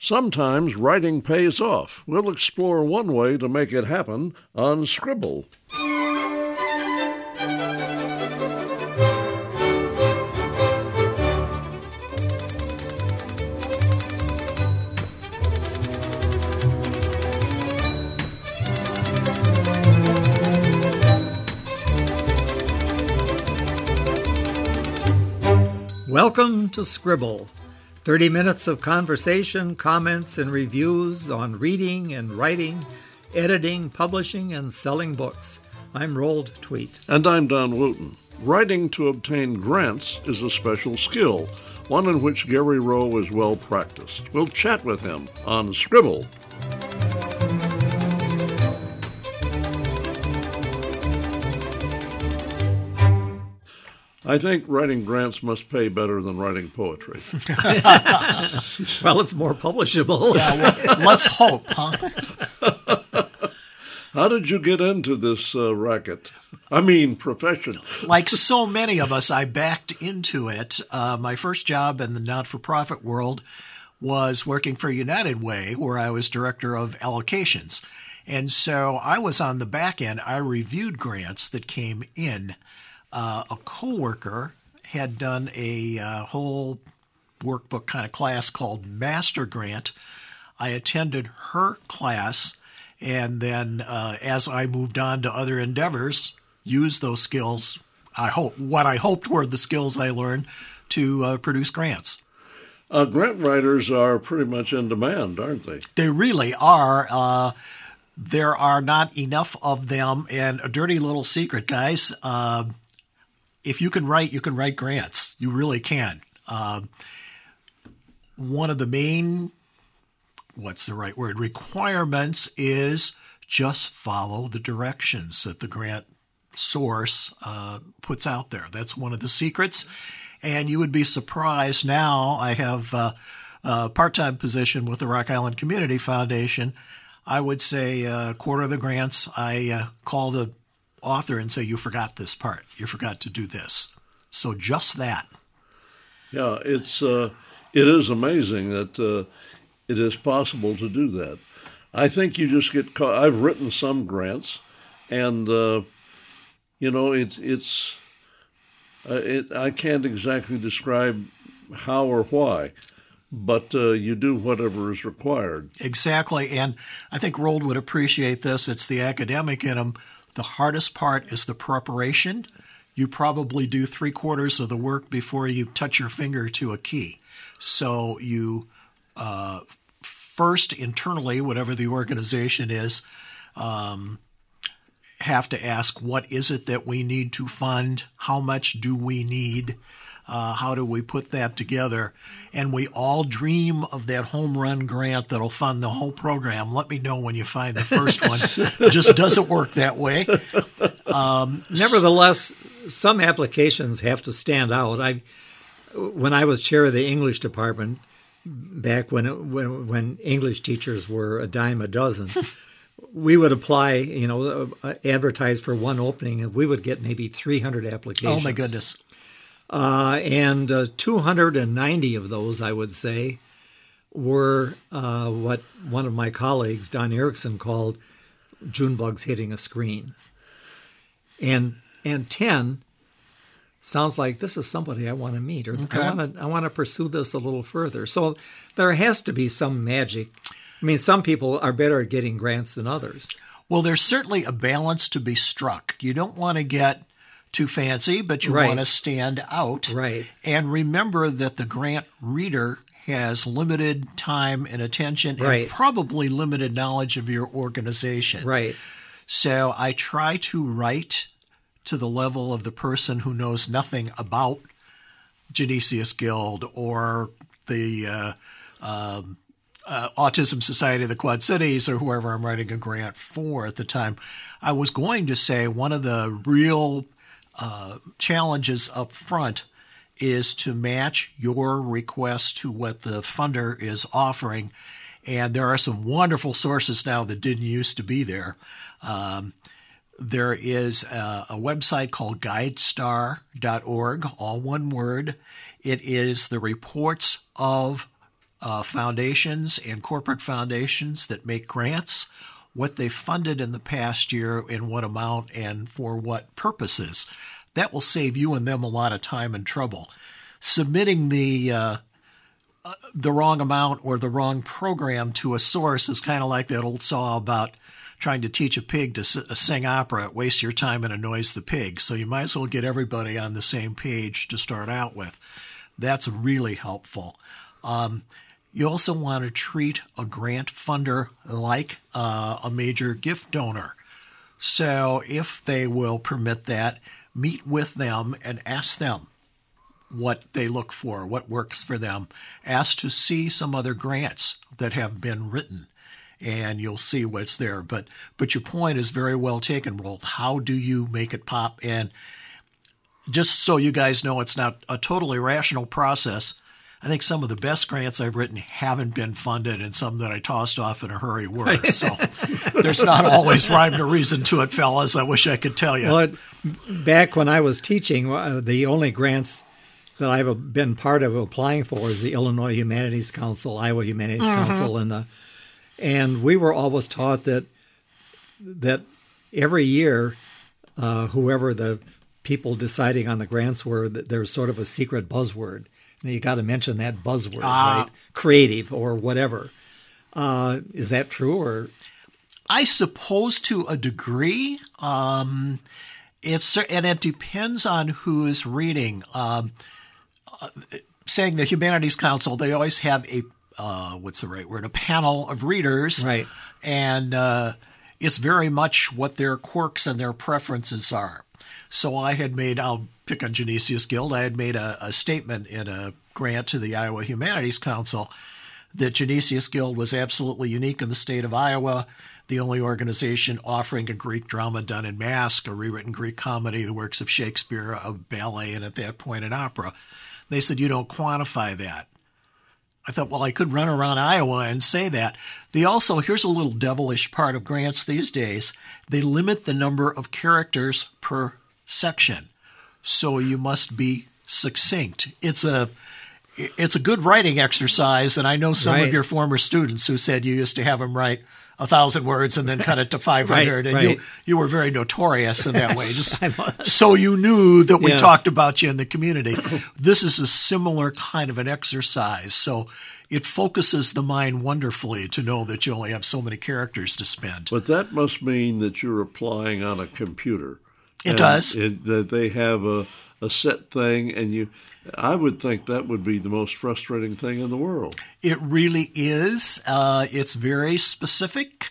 Sometimes writing pays off. We'll explore one way to make it happen on Scribble. Welcome to Scribble, 30 minutes of conversation, comments, and reviews on reading and writing, editing, publishing, and selling books. I'm Roald Tweet. And I'm Don Wooten. Writing to obtain grants is a special skill, one in which Gary Rowe is well practiced. We'll chat with him on Scribble. I think writing grants must pay better than writing poetry. Well, it's more publishable. Yeah, well, let's hope, huh? How did you get into this profession? Like so many of us, I backed into it. My first job in the not-for-profit world was working for United Way, where I was director of allocations. And so I was on the back end. I reviewed grants that came in. A coworker had done a whole workbook kind of class called Master Grant. I attended her class, and then as I moved on to other endeavors, used those skills. What I hoped were the skills I learned to produce grants. Grant writers are pretty much in demand, aren't they? They really are. There are not enough of them, and a dirty little secret, guys. If you can write grants. You really can. One of the main, requirements is just follow the directions that the grant source puts out there. That's one of the secrets. And you would be surprised now. I have a part-time position with the Rock Island Community Foundation. I would say a quarter of the grants I call the author and say, you forgot this part. You forgot to do this. So just that. Yeah, it is amazing that it is possible to do that. I think you just get caught. I've written some grants, and I can't exactly describe how or why, but you do whatever is required. Exactly, and I think Roald would appreciate this. It's the academic in him. The hardest part is the preparation. You probably do 3/4 of the work before you touch your finger to a key. So you first internally, whatever the organization is, have to ask, what is it that we need to fund? How much do we need? How do we put that together? And we all dream of that home run grant that'll fund the whole program. Let me know when you find the first one. It just doesn't work that way. Nevertheless, some applications have to stand out. When I was chair of the English department, back when English teachers were a dime a dozen, we would apply, advertise for one opening, and we would get maybe 300 applications. Oh, my goodness. And 290 of those, I would say, were what one of my colleagues, Don Erickson, called June bugs hitting a screen. And 10 sounds like this is somebody I want to meet, or okay. I want to pursue this a little further. So there has to be some magic. I mean, some people are better at getting grants than others. Well, there's certainly a balance to be struck. You don't want to get too fancy, but you want to stand out. Right. And remember that the grant reader has limited time and attention and probably limited knowledge of your organization. Right. So I try to write to the level of the person who knows nothing about Genesius Guild or the Autism Society of the Quad Cities or whoever I'm writing a grant for at the time. I was going to say one of the real challenges up front is to match your request to what the funder is offering. And there are some wonderful sources now that didn't used to be there. There is a website called guidestar.org, all one word. It is the reports of foundations and corporate foundations that make grants, what they funded in the past year, in what amount, and for what purposes. That will save you and them a lot of time and trouble. Submitting the wrong amount or the wrong program to a source is kind of like that old saw about trying to teach a pig to sing opera. It wastes your time and annoys the pig. So you might as well get everybody on the same page to start out with. That's really helpful. You also want to treat a grant funder like a major gift donor. So if they will permit that, meet with them and ask them what they look for, what works for them. Ask to see some other grants that have been written, and you'll see what's there. But your point is very well taken, Rolf. How do you make it pop? And just so you guys know, it's not a totally rational process. I think some of the best grants I've written haven't been funded, and some that I tossed off in a hurry were. So there's not always rhyme or reason to it, fellas. I wish I could tell you. Well, back when I was teaching, the only grants that I've been part of applying for is the Illinois Humanities Council, Iowa Humanities Council, and we were always taught that every year, whoever the people deciding on the grants were, that there's sort of a secret buzzword. And you got to mention that buzzword, right? Creative or whatever. Is that true? Or I suppose to a degree. And it depends on who is reading. Saying the Humanities Council, they always have a what's the right word? A panel of readers, right? And it's very much what their quirks and their preferences are. So I'll pick on Genesius Guild. I had made a statement in a grant to the Iowa Humanities Council that Genesius Guild was absolutely unique in the state of Iowa, the only organization offering a Greek drama done in mask, a rewritten Greek comedy, the works of Shakespeare, a ballet, and at that point an opera. They said, you don't quantify that. I thought, well, I could run around Iowa and say that. Here's a little devilish part of grants these days. They limit the number of characters per section. So you must be succinct. It's a good writing exercise, and I know some of your former students who said you used to have them write 1,000 words and then cut it to 500, and you were very notorious in that way. Just so you knew that we talked about you in the community. This is a similar kind of an exercise, so it focuses the mind wonderfully to know that you only have so many characters to spend. But that must mean that you're applying on a computer. It does. That they have a set thing, and I would think that would be the most frustrating thing in the world. It really is. It's very specific.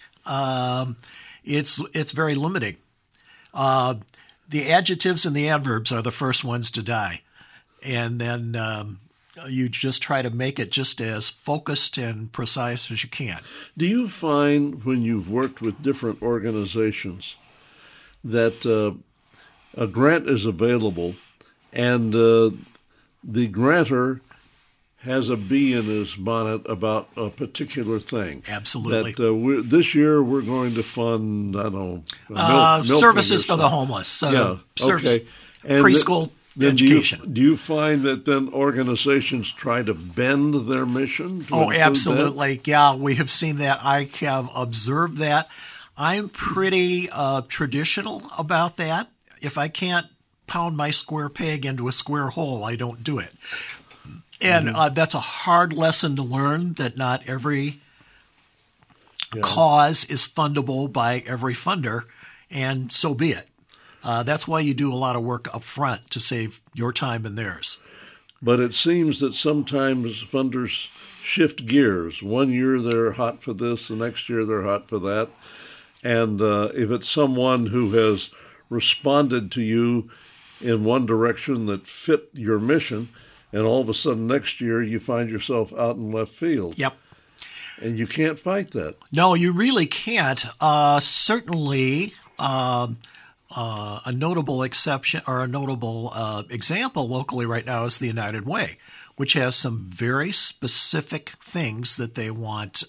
It's very limiting. The adjectives and the adverbs are the first ones to die, and then you just try to make it just as focused and precise as you can. Do you find when you've worked with different organizations that a grant is available and the grantor has a bee in his bonnet about a particular thing? Absolutely. That this year we're going to fund, I don't know, services for the homeless. Okay. And preschool education. Do you find that then organizations try to bend their mission? Oh, absolutely. That? Yeah, we have seen that. I have observed that. I'm pretty traditional about that. If I can't pound my square peg into a square hole, I don't do it. And that's a hard lesson to learn, that not every cause is fundable by every funder, and so be it. That's why you do a lot of work up front to save your time and theirs. But it seems that sometimes funders shift gears. One year they're hot for this, the next year they're hot for that. And if it's someone who has responded to you in one direction that fit your mission, and all of a sudden next year you find yourself out in left field. Yep. And you can't fight that. No, you really can't. Certainly, a notable exception or a notable example locally right now is the United Way, which has some very specific things that they want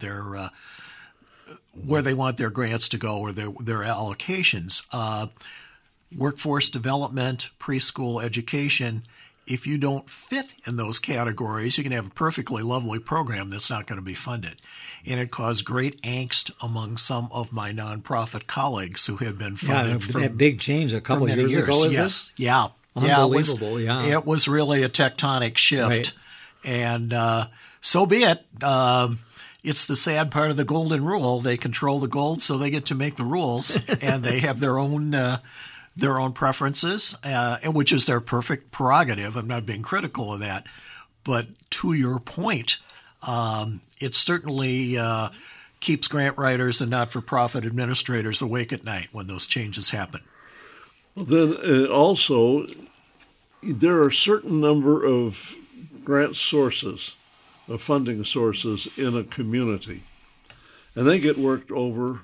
where they want their grants to go or their allocations. Workforce development, preschool education, if you don't fit in those categories, you can have a perfectly lovely program that's not going to be funded. And it caused great angst among some of my nonprofit colleagues who had been funded for that big change a couple years ago, is yes. it? Yeah. Unbelievable, It was really a tectonic shift. Right. And so be it. It's the sad part of the golden rule. They control the gold, so they get to make the rules, and they have their own preferences, which is their perfect prerogative. I'm not being critical of that. But to your point, it certainly keeps grant writers and not-for-profit administrators awake at night when those changes happen. Well, then also, there are a certain number of grant sources, of funding sources in a community, and they get worked over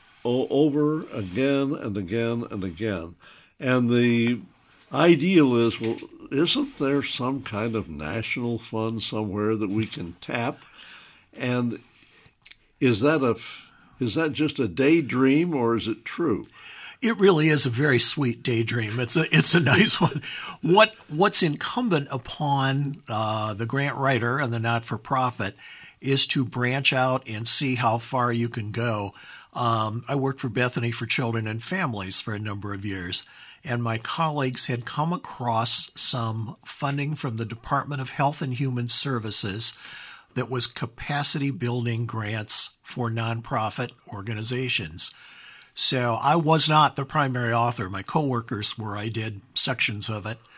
again and again and again. And the ideal is, well, isn't there some kind of national fund somewhere that we can tap? And is that just a daydream, or is it true? It really is a very sweet daydream. It's a nice one. What's incumbent upon the grant writer and the not-for-profit is to branch out and see how far you can go. I worked for Bethany for Children and Families for a number of years, and my colleagues had come across some funding from the Department of Health and Human Services that was capacity building grants for nonprofit organizations. So I was not the primary author. My coworkers were. I did sections of it.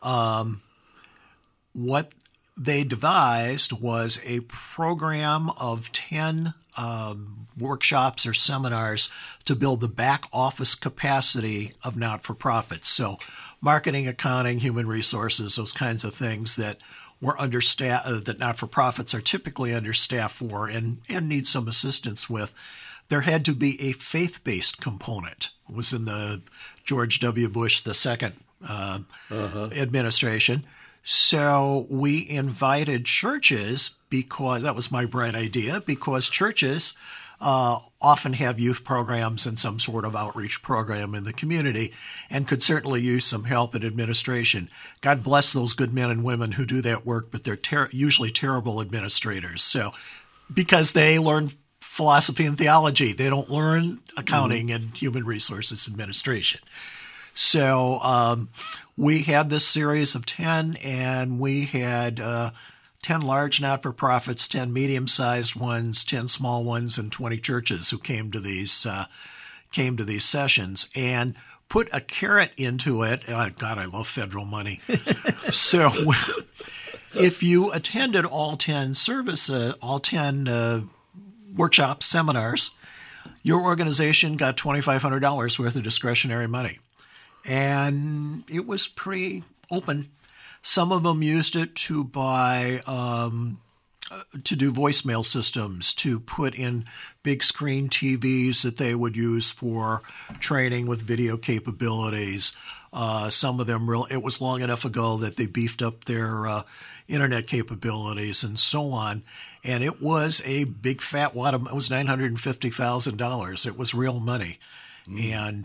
What they devised was a program of 10 workshops or seminars to build the back office capacity of not-for-profits. So marketing, accounting, human resources, those kinds of things that were understaffed, that not-for-profits are typically understaffed for and need some assistance with. There had to be a faith-based component. It was in the George W. Bush II administration. So we invited churches, because that was my bright idea, because churches often have youth programs and some sort of outreach program in the community and could certainly use some help in administration. God bless those good men and women who do that work, but they're usually terrible administrators. So because they learn philosophy and theology, they don't learn accounting and human resources administration. So we had this series of 10, and we had 10 large not-for-profits, 10 medium-sized ones, 10 small ones, and 20 churches who came to these sessions, and put a carrot into it. And God, I love federal money. So if you attended all 10 services, all 10 workshops, seminars, your organization got $2,500 worth of discretionary money. And it was pretty open. Some of them used it to buy, to do voicemail systems, to put in big screen TVs that they would use for training with video capabilities. Some of them, it was long enough ago that they beefed up their internet capabilities and so on. And it was a big fat wad of, it was $950,000. It was real money. And,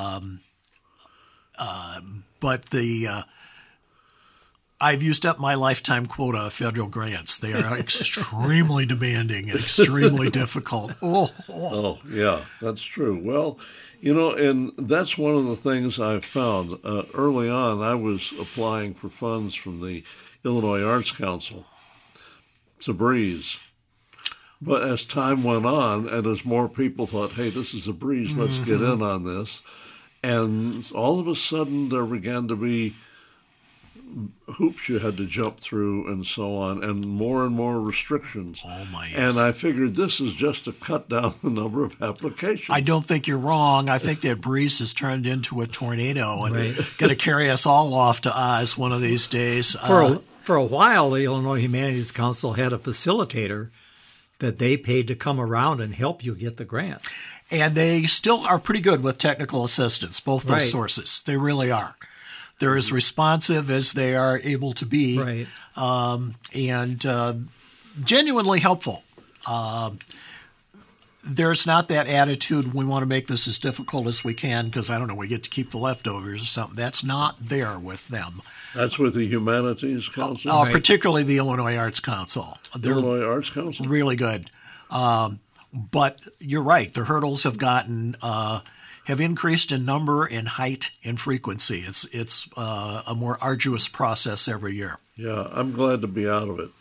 but I've used up my lifetime quota of federal grants. They are extremely demanding and extremely difficult. Oh, yeah, that's true. Well, and that's one of the things I've found. Early on, I was applying for funds from the Illinois Arts Council. It's a breeze. But as time went on, and as more people thought, hey, this is a breeze, let's get in on this, and all of a sudden there began to be hoops you had to jump through and so on, and more restrictions. Oh, my. And I figured this is just to cut down the number of applications. I don't think you're wrong. I think that breeze has turned into a tornado and going to carry us all off to Oz one of these days. For a while, the Illinois Humanities Council had a facilitator that they paid to come around and help you get the grant. And they still are pretty good with technical assistance, both those sources. They really are. They're as responsive as they are able to be, and genuinely helpful. there's not that attitude, we want to make this as difficult as we can because, I don't know, we get to keep the leftovers or something. That's not there with them. That's with the Humanities Council? Particularly the Illinois Arts Council. They're Illinois Arts Council? really good. But you're right. The hurdles have increased in number, in height, and frequency. It's a more arduous process every year. Yeah, I'm glad to be out of it.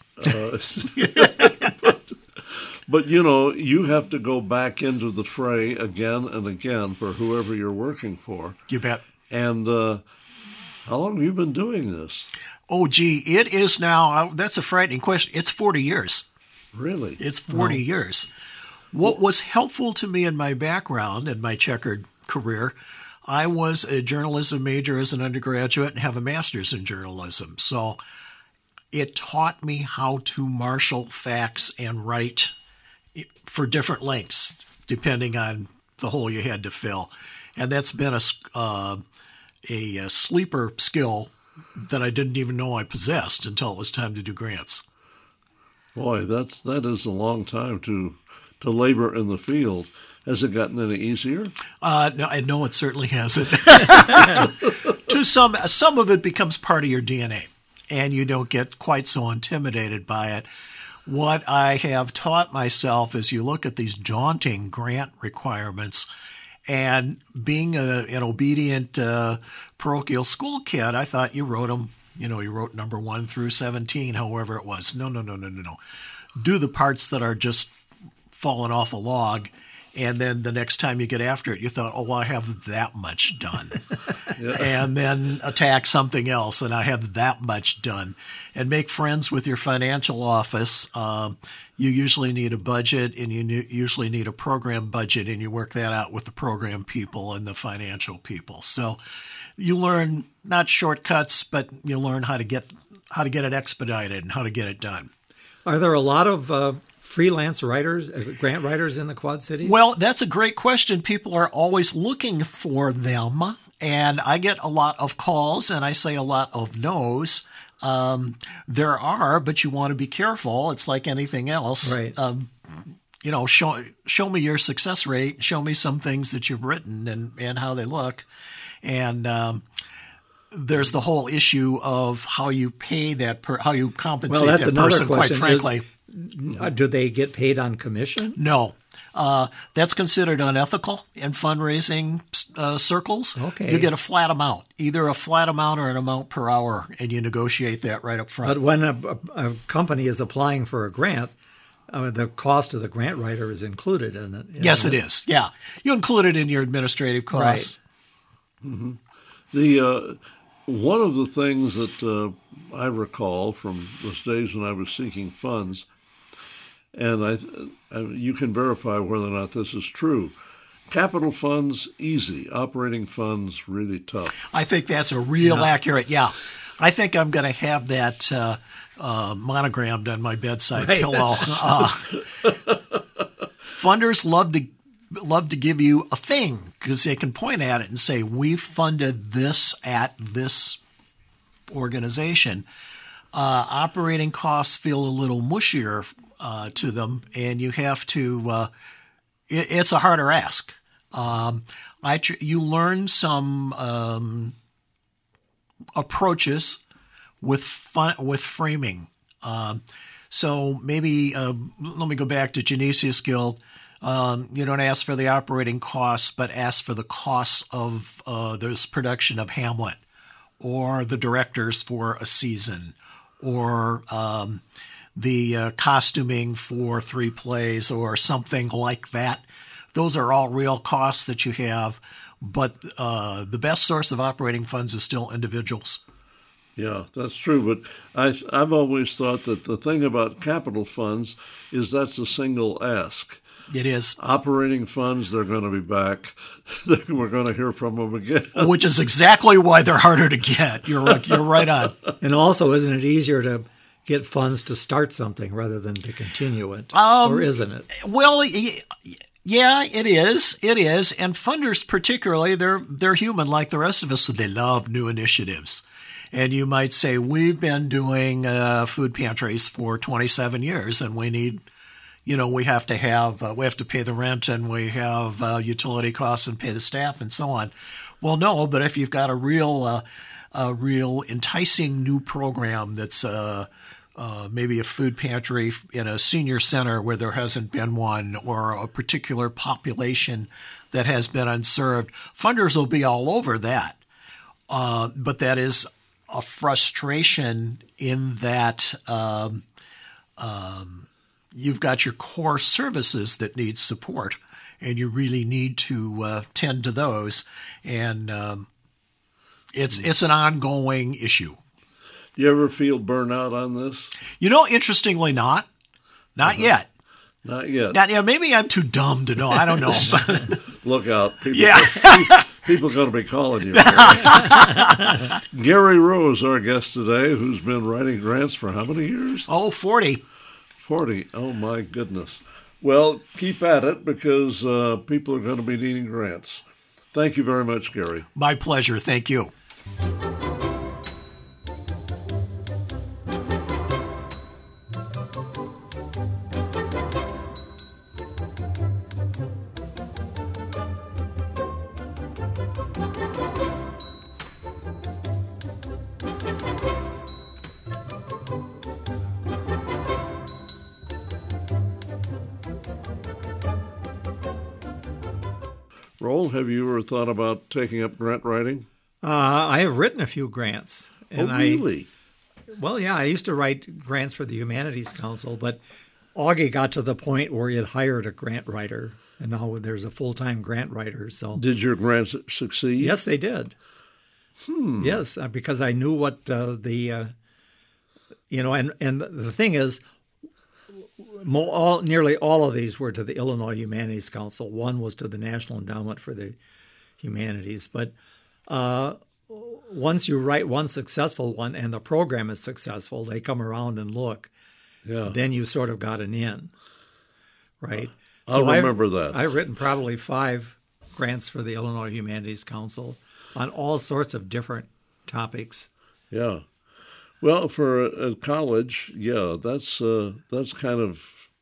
But, you have to go back into the fray again and again for whoever you're working for. You bet. And how long have you been doing this? Oh, gee, it is now, that's a frightening question. It's 40 years. Really? It's 40 years. What was helpful to me in my background and my checkered career, I was a journalism major as an undergraduate and have a master's in journalism. So it taught me how to marshal facts and write for different lengths, depending on the hole you had to fill. And that's been a sleeper skill that I didn't even know I possessed until it was time to do grants. Boy, that is a long time to labor in the field. Has it gotten any easier? No, it certainly hasn't. To some of it becomes part of your DNA, and you don't get quite so intimidated by it. What I have taught myself is you look at these daunting grant requirements, and being an obedient parochial school kid, I thought you wrote them. You wrote number 1 through 17, however it was. No. Do the parts that are just falling off a log, and then the next time you get after it, you thought, oh, well, I have that much done. Yeah. And then attack something else, and I have that much done. And make friends with your financial office. You usually need a budget, and you usually need a program budget, and you work that out with the program people and the financial people. So you learn not shortcuts, but you learn how to get it expedited and how to get it done. Are there a lot of freelance writers, grant writers in the Quad Cities? Well, that's a great question. People are always looking for them, and I get a lot of calls, and I say a lot of no's. There are, but you want to be careful. It's like anything else. Right. Show me your success rate. Show me some things that you've written and how they look. And there's the whole issue of how you pay how you compensate that person, quite frankly. Do they get paid on commission? No. That's considered unethical in fundraising circles. Okay. You get a flat amount, either a flat amount or an amount per hour, and you negotiate that right up front. But when a company is applying for a grant, the cost of the grant writer is included in it. Yes, it is. Yeah. You include it in your administrative costs. Right. Mm-hmm. One of the things that I recall from those days when I was seeking funds, and you can verify whether or not this is true. Capital funds, easy. Operating funds, really tough. I think that's a real accurate, yeah. I think I'm going to have that monogrammed on my bedside pillow. Funders love to give you a thing because they can point at it and say, we funded this at this organization. Operating costs feel a little mushier to them, and you have to it's a harder ask. You learn some approaches with framing. So maybe let me go back to Genesius Guild. You don't ask for the operating costs, but ask for the costs of this production of Hamlet, or the directors for a season, or the costuming for 3 plays, or something like that. Those are all real costs that you have, but the best source of operating funds is still individuals. Yeah, that's true. But I've always thought that the thing about capital funds is that's a single ask. It is. Operating funds, they're going to be back. We're going to hear from them again. Which is exactly why they're harder to get. You're right on. And also, isn't it easier to get funds to start something rather than to continue it? Or isn't it? Well, yeah, it is. It is. And funders particularly, they're human like the rest of us, so they love new initiatives. And you might say, we've been doing food pantries for 27 years, and we need we have to pay the rent, and we have utility costs and pay the staff and so on. Well, no, but if you've got a real enticing new program that's maybe a food pantry in a senior center where there hasn't been one, or a particular population that has been unserved, funders will be all over that. But that is a frustration in that you've got your core services that need support, and you really need to tend to those. And it's an ongoing issue. You ever feel burnout on this? Interestingly not. Not yet. Not yet. Maybe I'm too dumb to know. I don't know. Look out. Yeah. People going to be calling you. Gary Rose, our guest today, who's been writing grants for how many years? 40. 40. Oh, my goodness. Well, keep at it, because people are going to be needing grants. Thank you very much, Gary. My pleasure. Thank you. Roll, have you ever thought about taking up grant writing? I have written a few grants. And really? I used to write grants for the Humanities Council, but Augie got to the point where he had hired a grant writer, and now there's a full-time grant writer. So, did your grants succeed? Yes, they did. Yes, because I knew what and the thing is, nearly all of these were to the Illinois Humanities Council. One was to the National Endowment for the Humanities. But once you write one successful one and the program is successful, they come around and look. Yeah. Then you sort of got an in, right? I'll remember that. I've written probably 5 grants for the Illinois Humanities Council on all sorts of different topics. Yeah. Well, for a college, that's kind of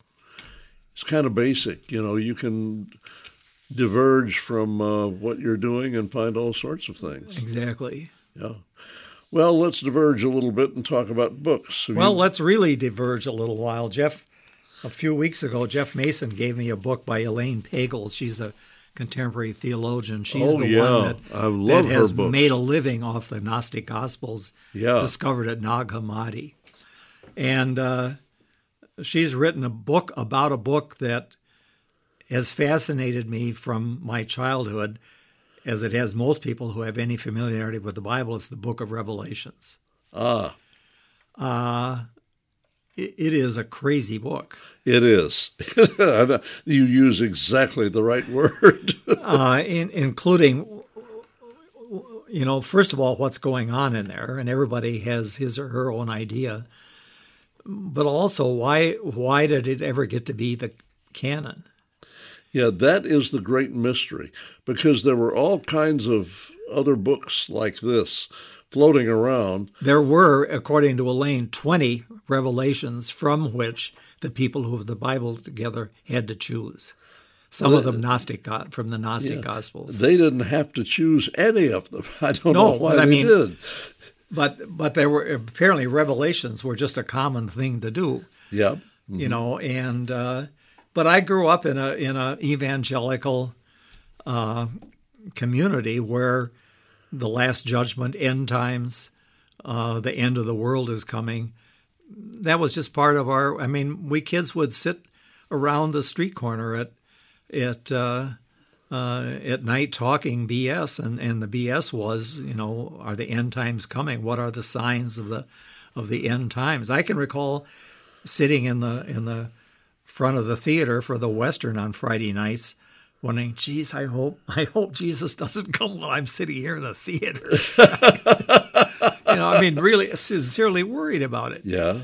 basic. You can diverge from what you're doing and find all sorts of things. Exactly. Yeah. Well, let's diverge a little bit and talk about books. Let's really diverge a little while. A few weeks ago, Jeff Mason gave me a book by Elaine Pagels. She's a contemporary theologian. She's one that has made a living off the Gnostic Gospels, discovered at Nag Hammadi. And she's written a book about a book that has fascinated me from my childhood, as it has most people who have any familiarity with the Bible. It's the Book of Revelations. It is a crazy book. It is. You use exactly the right word. Including, first of all, what's going on in there, and everybody has his or her own idea. But also, why did it ever get to be the canon? Yeah, that is the great mystery, because there were all kinds of other books like this floating around. There were, according to Elaine, 20 revelations from which the people who have the Bible together had to choose. Some of them from the Gnostic Gospels. They didn't have to choose any of them. I don't know why they did. But there were apparently revelations were just a common thing to do. Yeah. Mm-hmm. But I grew up in a evangelical community where the Last Judgment, end times, the end of the world is coming. That was just part of we kids would sit around the street corner at night talking BS, and the BS was, are the end times coming? What are the signs of the end times? I can recall sitting in the front of the theater for the Western on Friday nights, wondering, geez, I hope Jesus doesn't come while I'm sitting here in the theater. Really sincerely worried about it. Yeah.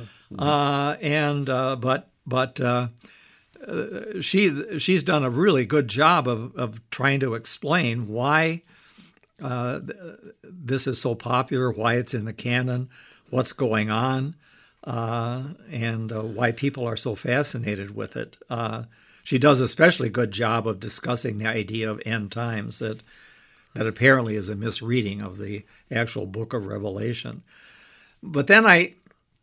She's done a really good job of trying to explain why this is so popular, why it's in the canon, what's going on. and why people are so fascinated with it. She does a especially good job of discussing the idea of end times that apparently is a misreading of the actual book of Revelation. But then I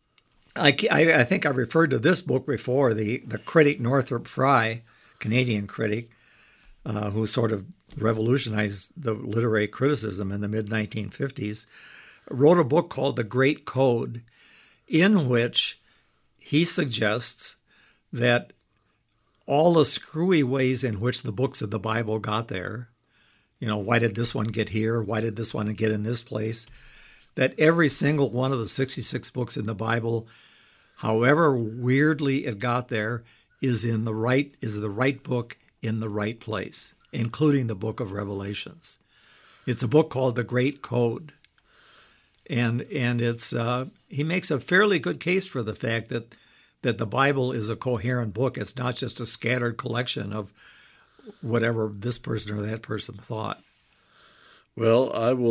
think I referred to this book before. The critic Northrop Frye, Canadian critic, who sort of revolutionized the literary criticism in the mid-1950s, wrote a book called The Great Code, in which he suggests that all the screwy ways in which the books of the Bible got there, why did this one get here? Why did this one get in this place? That every single one of the 66 books in the Bible, however weirdly it got there, is the right book in the right place, including the book of Revelations. It's a book called The Great Code. And it's he makes a fairly good case for the fact that the Bible is a coherent book. It's not just a scattered collection of whatever this person or that person thought. Well,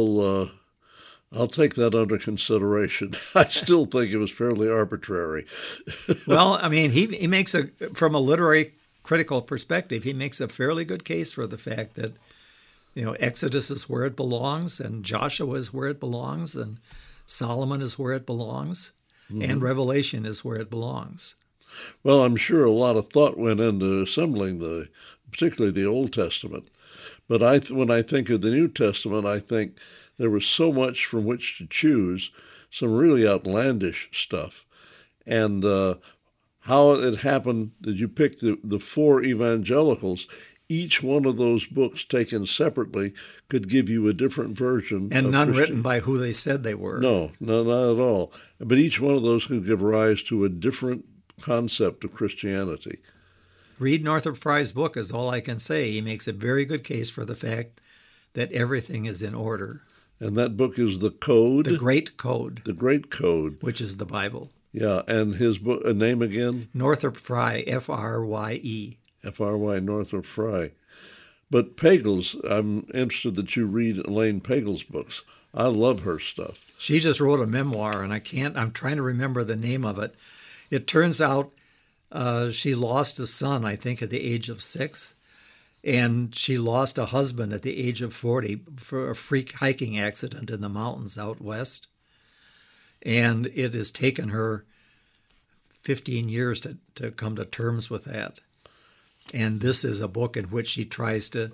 I'll take that under consideration. I still think it was fairly arbitrary. Well, I mean, he makes from a literary critical perspective, he makes a fairly good case for the fact that Exodus is where it belongs, and Joshua is where it belongs, and Solomon is where it belongs, and Revelation is where it belongs. Well, I'm sure a lot of thought went into assembling particularly the Old Testament. But when I think of the New Testament, I think there was so much from which to choose, some really outlandish stuff. And how it happened that you picked the four evangelicals. Each one of those books taken separately could give you a different version. And none written by who they said they were. No, not at all. But each one of those could give rise to a different concept of Christianity. Read Northrop Frye's book is all I can say. He makes a very good case for the fact that everything is in order. And that book is The Code? The Great Code. The Great Code. Which is the Bible. Yeah, and his book, name again? Northrop Frye, Frye. F-R-Y, Northrop Frye. But Pagels, I'm interested that you read Elaine Pagel's books. I love her stuff. She just wrote a memoir, and I'm trying to remember the name of it. It turns out she lost a son, I think, at the age of 6, and she lost a husband at the age of 40 for a freak hiking accident in the mountains out west. And it has taken her 15 years to come to terms with that. And this is a book in which she tries to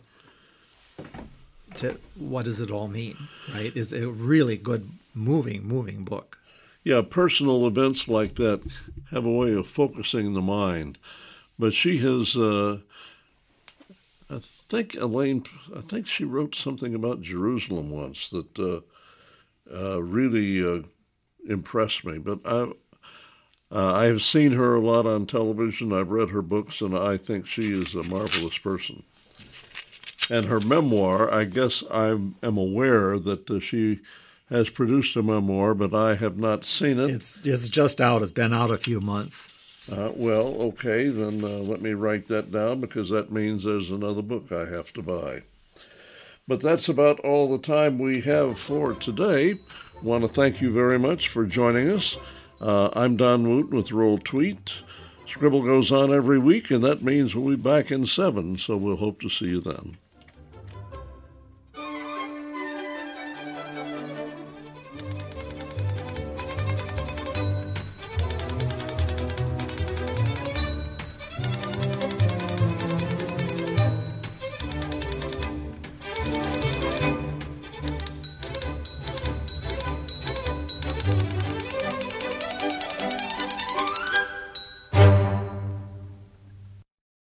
what does it all mean, right? It's a really good, moving book. Yeah, personal events like that have a way of focusing the mind. But she has, I think she wrote something about Jerusalem once that really impressed me. But I have seen her a lot on television. I've read her books, and I think she is a marvelous person. And her memoir, I guess I am aware that she has produced a memoir, but I have not seen it. It's just out. It's been out a few months. Well, okay, then let me write that down, because that means there's another book I have to buy. But that's about all the time we have for today. I want to thank you very much for joining us. I'm Don Wooten with Roll Tweet. Scribble goes on every week, and that means we'll be back in 7, so we'll hope to see you then.